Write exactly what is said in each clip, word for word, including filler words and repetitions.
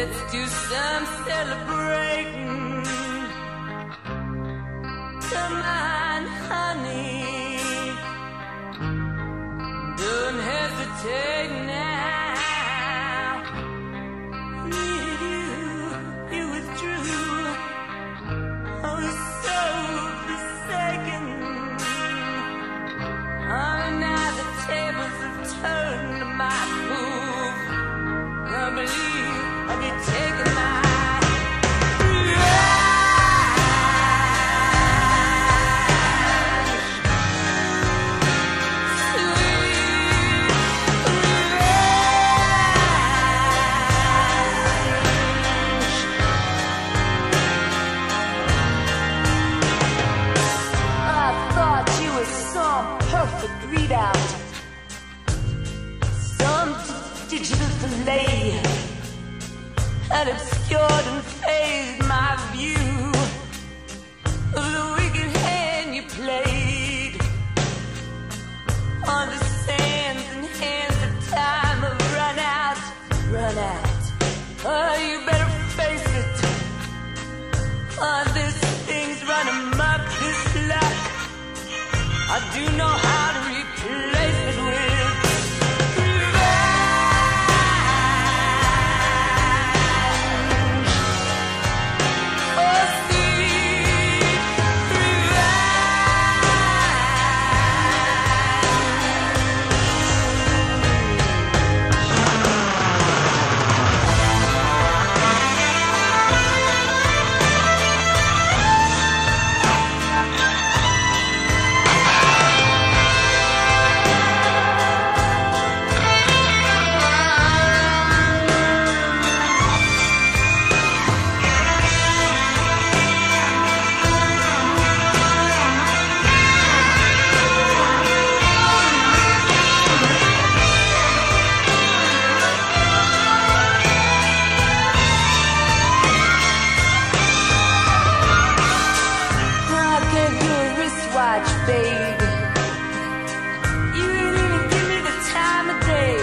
Let's do some celebrating. Come on, honey, don't hesitate now. Needed you, you withdrew. I was so forsaken. Oh, now the tables have turned to my move. I believe I'll be taking my readout, some digital delay had obscured and fazed my view of the wicked hand you played on the sands and hands of time have run out, run out. Oh, you better face it. Oh, this thing's running amok, this luck. I do know how to replace it with revenge. Oh, sweet baby, you ain't even give me the time of day.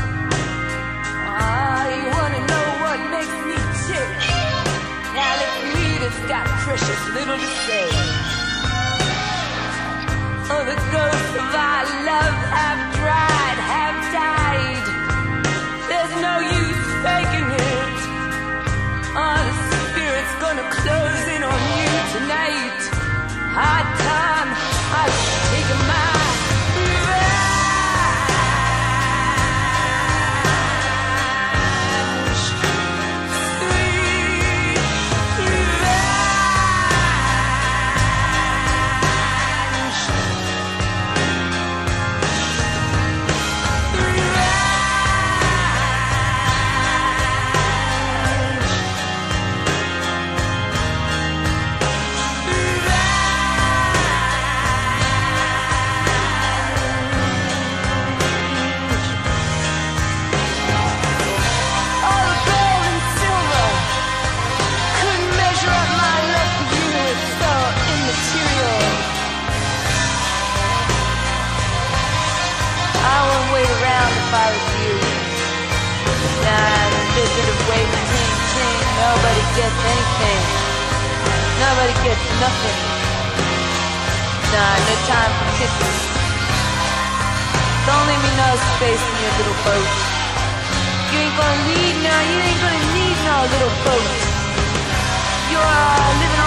Ah, you wanna know what makes me tick? Now let's meet, it's got precious little to say. Oh, the ghosts of our love have dried, have died. There's no use faking it. Oh, the spirit's gonna close in on you tonight. Hard time, I've taken my revenge. Sweet revenge. If I was you, nah, this bit of waving ting ting, nobody gets anything, nobody gets nothing. Nah, no time for kisses. Don't leave me no space in your little boat. You ain't gonna need, nah, you ain't gonna need no little boat. You're uh, living on